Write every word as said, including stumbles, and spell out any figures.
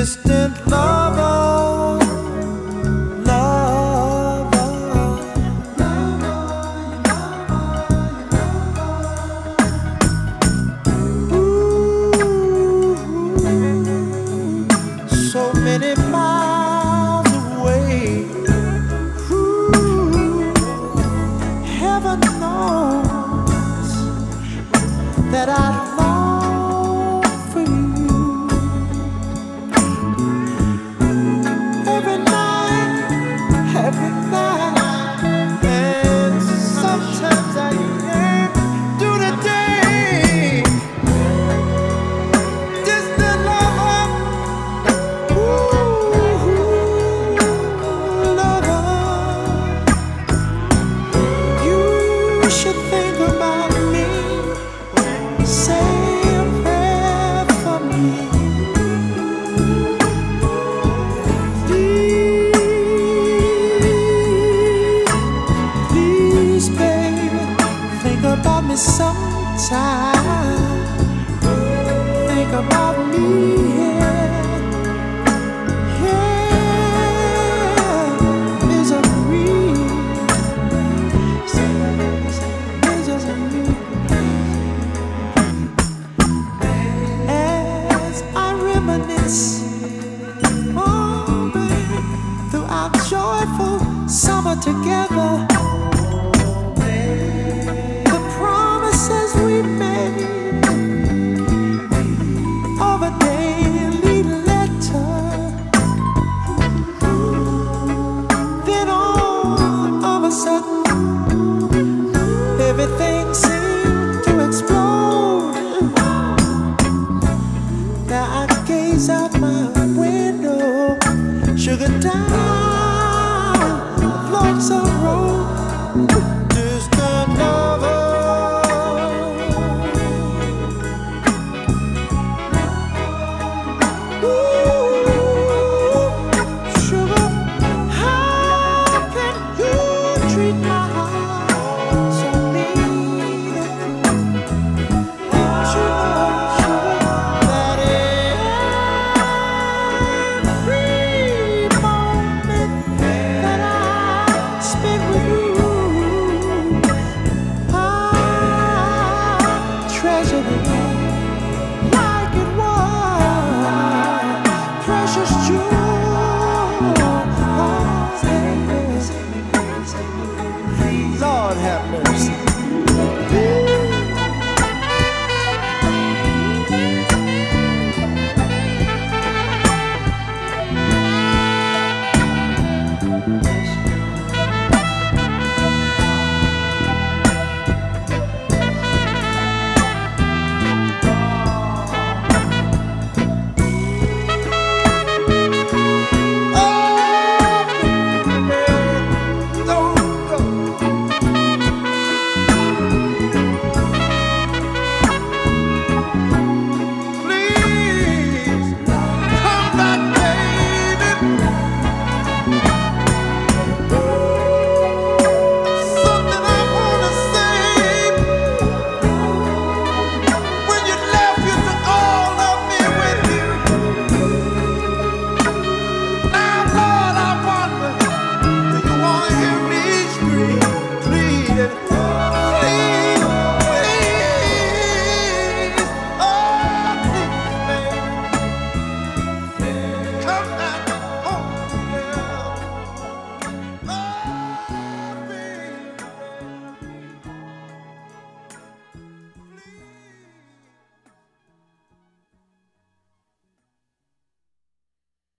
distant lover, lover. Ooh, so many miles away. Ooh, heaven knows that I long for you. Every night, every night, and sometimes I yearn through the day. Distant lover, ooh, lover, you should think about me. Say a prayer for me. Please, baby, think about me sometime. Think about me, yeah, yeah. Misery, misery. As I reminisce, oh baby, through our joyful summer together. We made of a daily letter. Then all of a sudden, everything seemed to explode. Now I gaze out my window, sugar down.